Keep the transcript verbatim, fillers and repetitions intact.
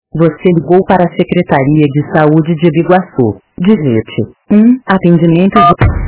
Você ligou para a Secretaria de Saúde de Biguaçu. Digite um. Atendimento de...